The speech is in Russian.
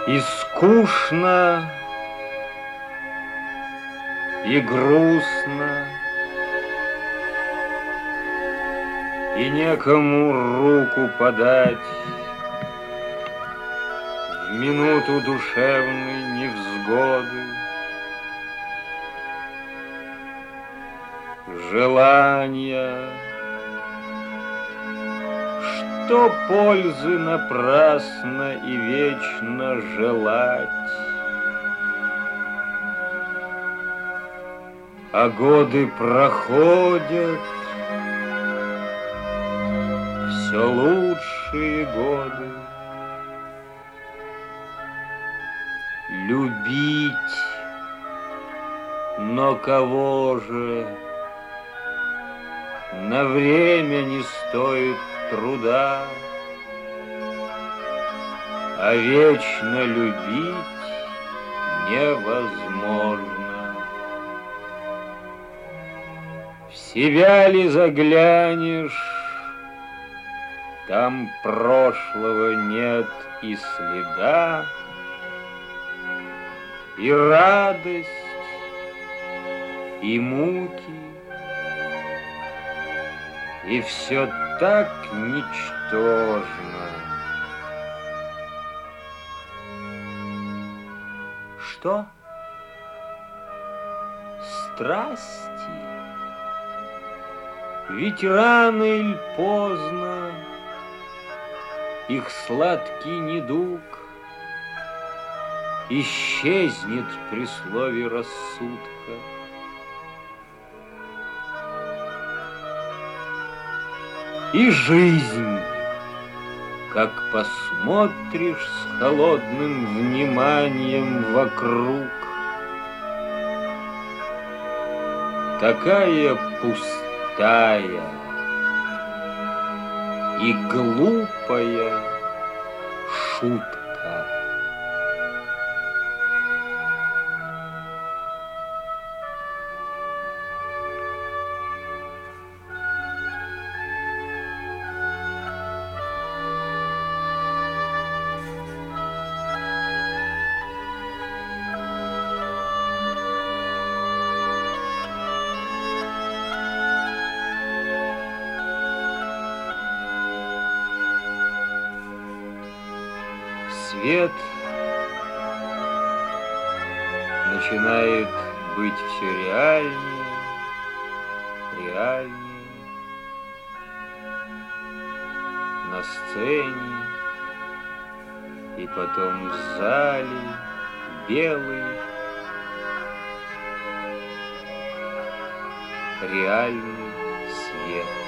И скучно, и грустно, и некому руку подать в минуту душевной невзгоды. Желания, что пользы напрасно и вечно желать, а годы проходят, все лучшие годы. Любить, но кого же? На время не стоит труда, а вечно любить невозможно. В себя ли заглянешь, там прошлого нет и следа, и радость, и муки, и все так ничтожно. Что? Страсти? Ведь рано или поздно их сладкий недуг исчезнет при слове рассудка. И жизнь, как посмотришь с холодным вниманием вокруг, такая пустая и глупая шутка. Свет начинает быть все реальнее, реальнее. На сцене и потом в зале белый, реальный свет.